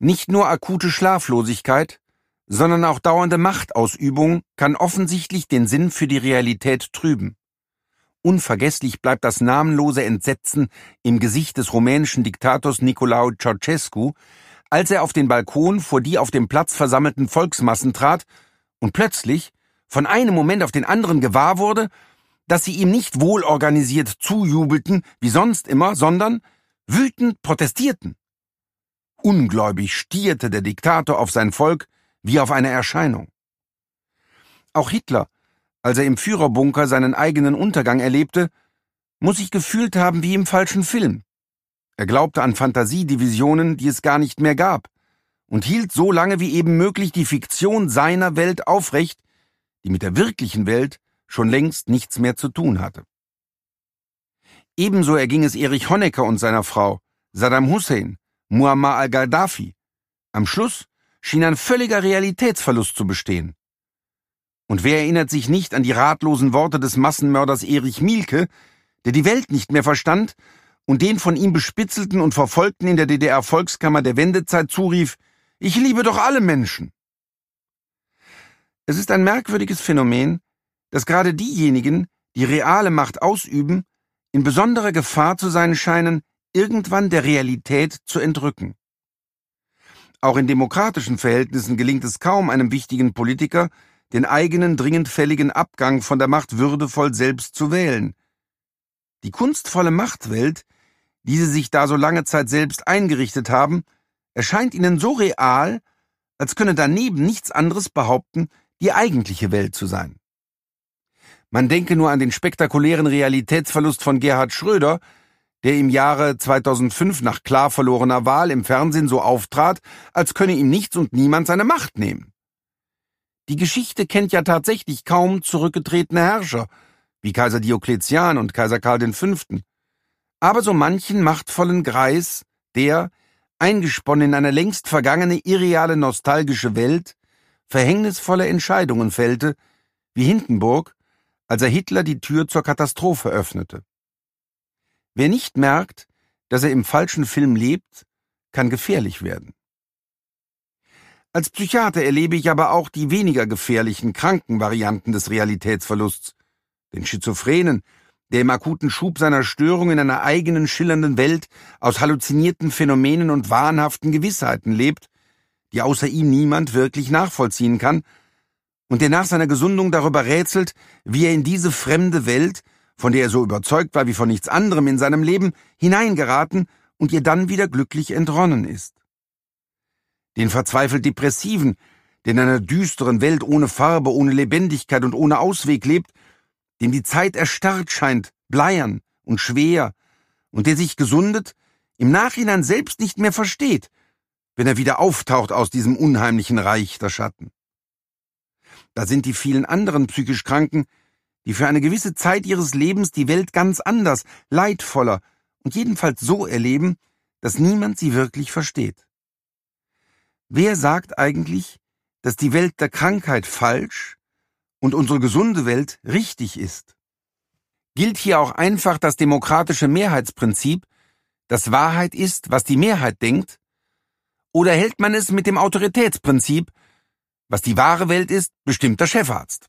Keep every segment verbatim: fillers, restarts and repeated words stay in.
Nicht nur akute Schlaflosigkeit, sondern auch dauernde Machtausübung kann offensichtlich den Sinn für die Realität trüben. Unvergesslich bleibt das namenlose Entsetzen im Gesicht des rumänischen Diktators Nicolae Ceausescu, als er auf den Balkon vor die auf dem Platz versammelten Volksmassen trat und plötzlich von einem Moment auf den anderen gewahr wurde, dass sie ihm nicht wohlorganisiert zujubelten, wie sonst immer, sondern wütend protestierten. Ungläubig stierte der Diktator auf sein Volk wie auf eine Erscheinung. Auch Hitler, als er im Führerbunker seinen eigenen Untergang erlebte, muss sich gefühlt haben wie im falschen Film. Er glaubte an Fantasiedivisionen, die es gar nicht mehr gab, und hielt so lange wie eben möglich die Fiktion seiner Welt aufrecht, die mit der wirklichen Welt schon längst nichts mehr zu tun hatte. Ebenso erging es Erich Honecker und seiner Frau, Saddam Hussein, Muammar al-Gaddafi. Am Schluss schien ein völliger Realitätsverlust zu bestehen. Und wer erinnert sich nicht an die ratlosen Worte des Massenmörders Erich Mielke, der die Welt nicht mehr verstand und den von ihm bespitzelten und Verfolgten in der D D R-Volkskammer der Wendezeit zurief: »Ich liebe doch alle Menschen!« Es ist ein merkwürdiges Phänomen, dass gerade diejenigen, die reale Macht ausüben, in besonderer Gefahr zu sein scheinen, irgendwann der Realität zu entrücken. Auch in demokratischen Verhältnissen gelingt es kaum einem wichtigen Politiker, den eigenen dringend fälligen Abgang von der Macht würdevoll selbst zu wählen. Die kunstvolle Machtwelt, die sie sich da so lange Zeit selbst eingerichtet haben, erscheint ihnen so real, als könne daneben nichts anderes behaupten, die eigentliche Welt zu sein. Man denke nur an den spektakulären Realitätsverlust von Gerhard Schröder, der im Jahre zweitausendfünf nach klar verlorener Wahl im Fernsehen so auftrat, als könne ihm nichts und niemand seine Macht nehmen. Die Geschichte kennt ja tatsächlich kaum zurückgetretene Herrscher, wie Kaiser Diokletian und Kaiser Karl der Fünfte. Aber so manchen machtvollen Greis, der, eingesponnen in eine längst vergangene irreale nostalgische Welt, verhängnisvolle Entscheidungen fällte, wie Hindenburg, als er Hitler die Tür zur Katastrophe öffnete. Wer nicht merkt, dass er im falschen Film lebt, kann gefährlich werden. Als Psychiater erlebe ich aber auch die weniger gefährlichen, kranken Varianten des Realitätsverlusts. Den Schizophrenen, der im akuten Schub seiner Störung in einer eigenen schillernden Welt aus halluzinierten Phänomenen und wahnhaften Gewissheiten lebt, die außer ihm niemand wirklich nachvollziehen kann, und der nach seiner Gesundung darüber rätselt, wie er in diese fremde Welt, von der er so überzeugt war wie von nichts anderem in seinem Leben, hineingeraten und ihr dann wieder glücklich entronnen ist. Den verzweifelt Depressiven, der in einer düsteren Welt ohne Farbe, ohne Lebendigkeit und ohne Ausweg lebt, dem die Zeit erstarrt scheint, bleiern und schwer, und der sich gesundet, im Nachhinein selbst nicht mehr versteht, wenn er wieder auftaucht aus diesem unheimlichen Reich der Schatten. Da sind die vielen anderen psychisch Kranken, die für eine gewisse Zeit ihres Lebens die Welt ganz anders, leidvoller und jedenfalls so erleben, dass niemand sie wirklich versteht. Wer sagt eigentlich, dass die Welt der Krankheit falsch und unsere gesunde Welt richtig ist? Gilt hier auch einfach das demokratische Mehrheitsprinzip, dass Wahrheit ist, was die Mehrheit denkt? Oder hält man es mit dem Autoritätsprinzip, was die wahre Welt ist, bestimmt der Chefarzt?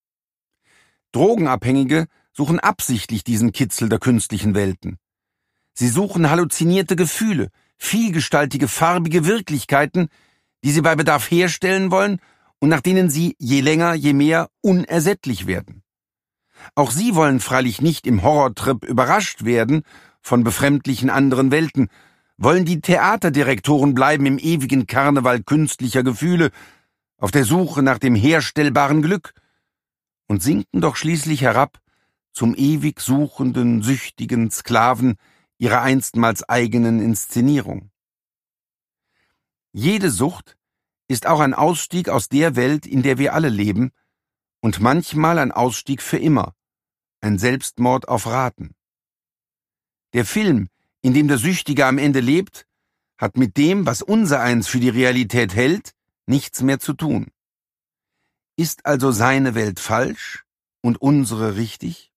Drogenabhängige suchen absichtlich diesen Kitzel der künstlichen Welten. Sie suchen halluzinierte Gefühle, vielgestaltige, farbige Wirklichkeiten, die sie bei Bedarf herstellen wollen und nach denen sie je länger, je mehr unersättlich werden. Auch sie wollen freilich nicht im Horrortrip überrascht werden von befremdlichen anderen Welten, wollen die Theaterdirektoren bleiben im ewigen Karneval künstlicher Gefühle, auf der Suche nach dem herstellbaren Glück, und sinken doch schließlich herab zum ewig suchenden, süchtigen Sklaven ihrer einstmals eigenen Inszenierung. Jede Sucht ist auch ein Ausstieg aus der Welt, in der wir alle leben, und manchmal ein Ausstieg für immer, ein Selbstmord auf Raten. Der Film, in dem der Süchtige am Ende lebt, hat mit dem, was unsereins für die Realität hält, nichts mehr zu tun. Ist also seine Welt falsch und unsere richtig?